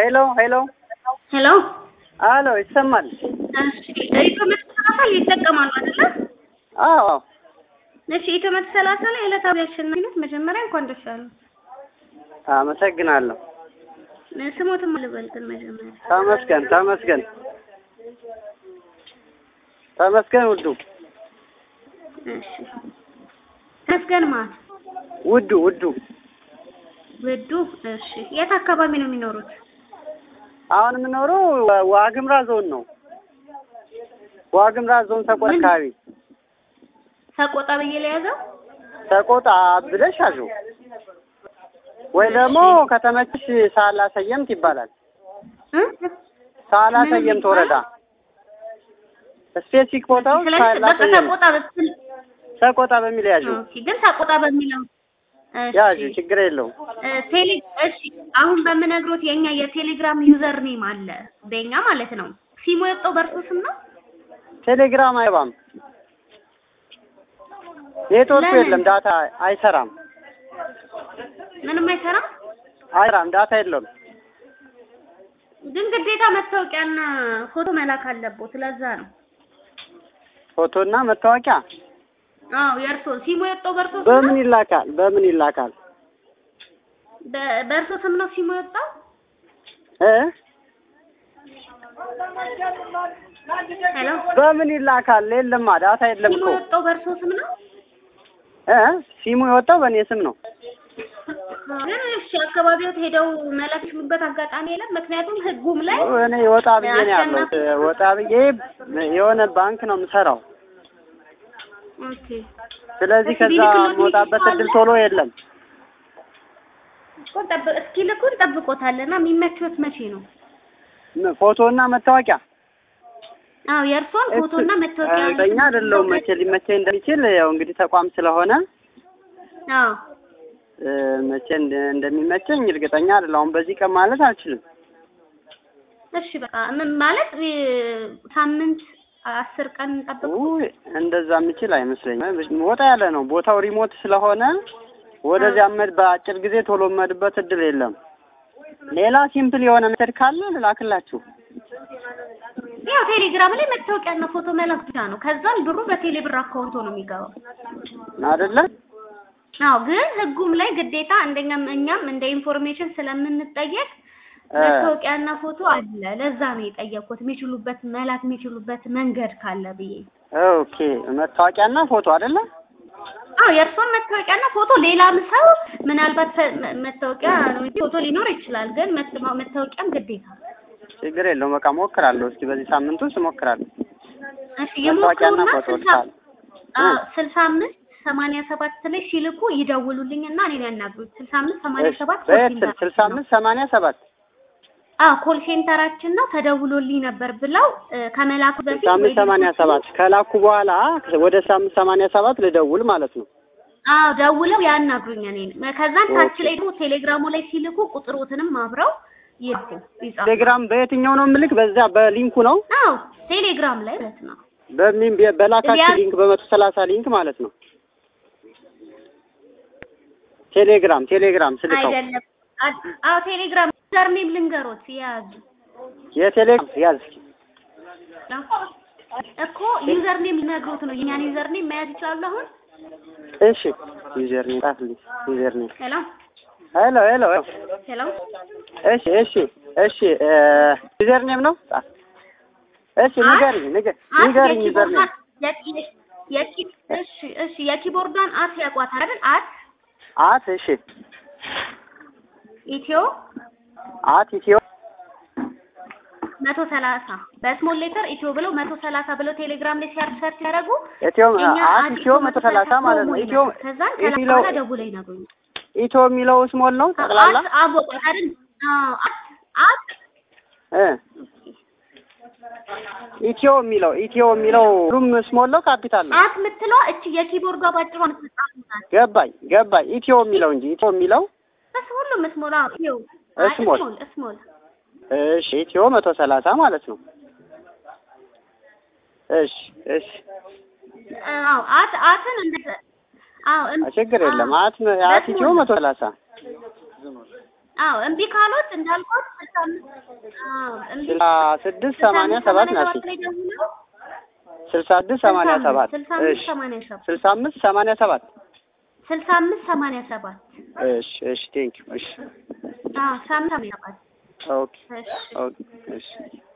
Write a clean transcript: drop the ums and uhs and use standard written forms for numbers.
ሄሎ ሄሎ ሄሎ አሎ ይሰማል? ኢትዮመት ይጠቀማሉ አይደለ? አዎ። እሺ ኢትዮመት 30 ላይ ዕለታዊ አሸናፊነት መጀመሪያ እንኳን ደስ ያለው። አመሰግናለሁ። ስሞትም ልበልጥን መጀመሪያ ተመስገን ውዱ። እሺ ተመስገን ማለት ውዱ። እሺ የት አካባቢ ነው የሚኖሩት? አሁን የምኖረው ዋግምራ ዞን ነው። ዋግምራ ዞን ሰቆጣ አካባቢ። ሰቆጣ ብዬ ለያዘው? ሰቆጣ ብለሽ ያዘው። ወይ ደግሞ ከተመችሽ ሳላ ሰየምት ይባላል። ሳላ ሰየምት ወረዳ ስፔሲፊክ ቦታው ሳላ ሰየምት ሰቆጣ በሚል ያዘው። ግን ሰቆጣ በሚለው ያዙ ችግር የለውም። እሺ አሁን በምነግሮት የኛ የቴሌግራም ዩዘር ኔም አለ በእኛ ማለት ነው። ሲሙ የወጣው በእርሱ ስም ነው። ቴሌግራም አይባም ኔትወርክ የለም፣ ዳታ አይሰራም። ምንም አይሰራም፣ ዳታ የለውም። ግን ግዴታ መታወቂያና ፎቶ መላክ አለበት። ለዛ ነው ፎቶና መታወቂያ። አዎ የእርሶ ሲሙ የወጣው በእርሶ ስም በምን ይላካል? በእርሶ ስም ነው ሲሙ የወጣው? ሄሎ በምን ይላካል? የለማ ዳታ የለም እኮ። ሲሙ የወጣው በእርሶ ስም ነው? ሲሙ የወጣው በእኔ ስም ነው። ግን እሺ አካባቢው ሄደው መላክ ይችሉበት አጋጣሚ የለም? ምክንያቱም ህጉም ላይ እኔ ወጣ ብዬ ነው ያለሁት። ወጣ ብዬ የሆነ ባንክ ነው የምሰራው። ኦኬ። ስለዚህ ከዛ መውጣበት እድል ቶሎ የለም። እስኪ ልኩን ጠብቆታልና የሚመችዎት መቼ ነው? ፎቶና መታወቂያ? አዎ የእርሶን ፎቶና መታወቂያ። እኛ አይደለሁም መቼ ሊመቸኝ እንደሚችል ያው እንግዲህ ተቋም ስለሆነ አዎ መቼ እንደሚመቸኝ እርግጠኛ አይደለሁም። በዚህ ቀን ማለት አልችልም። እሺ በቃ ምን ማለት ሳምንት 10 ቀን ጠብቁ። እንደዛ የምችል አይመስለኝም። ወጣ ያለ ነው ቦታው፣ ሪሞት ስለሆነ ወደዚያ በአጭር ጊዜ ቶሎ መድበት እድል የለም። ሌላ ሲምፕል የሆነ ሜተድ ካለ ልላክላችሁ። ያው ቴሌግራም ላይ መታወቂያና ፎቶ መላክ ብቻ ነው። ከዛም ብሩ በቴሌ ብር አካውንት ነው የሚገባው አይደለ? አዎ ግን ህጉም ላይ ግዴታ እኛም እንደ ኢንፎርሜሽን ስለምንጠየቅ መታወቂያና ፎቶ አለ። ለዛ ነው የጠየቁት የሚችሉበት መላክ የሚችሉበት መንገድ ካለ ብዬ። ኦኬ መታወቂያና ፎቶ አይደለ? አዎ የእርሶን መታወቂያና ፎቶ። ሌላም ሰው ምናልባት መታወቂያ ነው እንጂ ፎቶ ሊኖር ይችላል። ግን መታወቂያም ግዴታ። ችግር የለውም በቃ ሞክራለሁ። እስኪ በዚህ ሳምንት ውስጥ ሞክራለሁ። እሺ የሞክሩና 65 87 ላይ ሲልኩ ይደውሉልኝና እኔን ያናግሩት። 65 87 ኮል ሴንተራችን ነው። ተደውሎልኝ ነበር ብለው ከመላኩ በፊት 87 ከላኩ በኋላ ወደ 87 ልደውል ማለት ነው። አዎ ደውለው ያናግሩኝ እኔን። ከዛን ታች ላይ ደግሞ ቴሌግራሙ ላይ ሲልኩ ቁጥሮትንም አብረው ይልኩ። ቴሌግራም በየትኛው ነው ምልክ? በዛ በሊንኩ ነው? አዎ ቴሌግራም ላይ ማለት ነው። በላካችሁ ሊንክ በ130 ሊንክ ማለት ነው። ቴሌግራም ስልከው አይደለም። አዎ ቴሌግራም ዩዘርኔም ልንገሮት ያዙ። የቴሌግራም ያዝ እኮ ዩዘርኔም ልነግሮት ነው። የኛን ዩዘርኔም መያዝ ይችላል አሁን? እሺ ዩዘርኔም ጻፍልኝ። ዩዘርኔም ሄሎ እሺ ዩዘርኔም ነው ጻፍ። እሺ ንገሪኝ ዩዘርኔም። እሺ የኪቦርዷን አት ያቋታል አይደል? እሺ ኢትዮ 130 በስሞል ሌተር ኢትዮ ብለው 130 ብለው ቴሌግራም ላይ ሰርች ያደርጉ። ኢትዮ 130 ማለት ነው። ኢትዮ ከዛን ከላካ ደውለው ይነግሩኝ። ኢትዮ የሚለው ስሞል ነው ጠቅላላ? አይደል? ኢትዮ የሚለው ሁሉም ስሞል ነው ካፒታል ነው? የምትለው እቺ የኪቦርዷ ባጭሯ የምትጻፍላት። ገባኝ። ኢትዮ የሚለው እንጂ ኢትዮ የሚለው ሁሉም ስሞል ነው። ኢትዮ ስሞል። እሺ ኢትዮ 130 ማለት ነው። እሺ አትን እንደ ችግር የለም። ኢትዮ 130 አዎ እምቢ ካሉት እንዳልኩት 65 አዎ እምቢ 6687 ናቸው 6687 እሺ 6587 6587 እሺ ቴንክ ዩ እሺ አዎ 87 ኦኬ ኦኬ እሺ